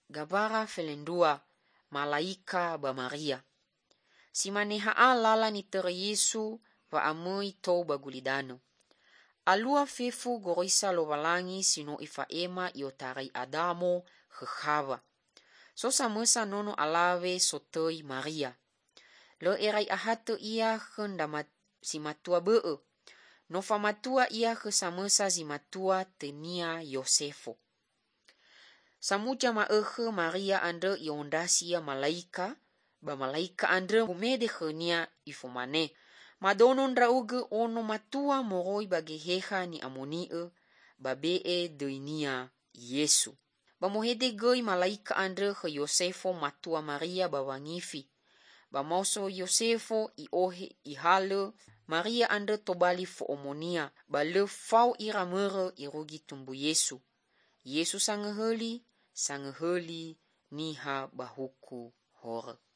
gabara felendua malaika ba Maria. Si maneha lala ni tere Yesu va amui tou bagulidano. Alua fefu gorisa lo walangi sino ifa ema iotarai Adamo Hawa. So samesa nono alawe sotoi Maria. Lo erai ahate ia hendamat si matua bee. Nova matua ia ke samesa si matua tenia Yosefo. Samuja maehe Maria andre iondasi ya malaika, ba malaika andre humede henia ifumane. Madonon rauge ono matua moroi bageheha ni amonie, babee doinia Yesu. Ba mohede goi malaika andre he Yosefo matua Maria bawangifi. Ba mauso Yosefo iohe ihale, Maria andre tobali fo omonia, ba le fau iramere irugi tumbu Yesu. Yesu sangeheli niha bahuku hore.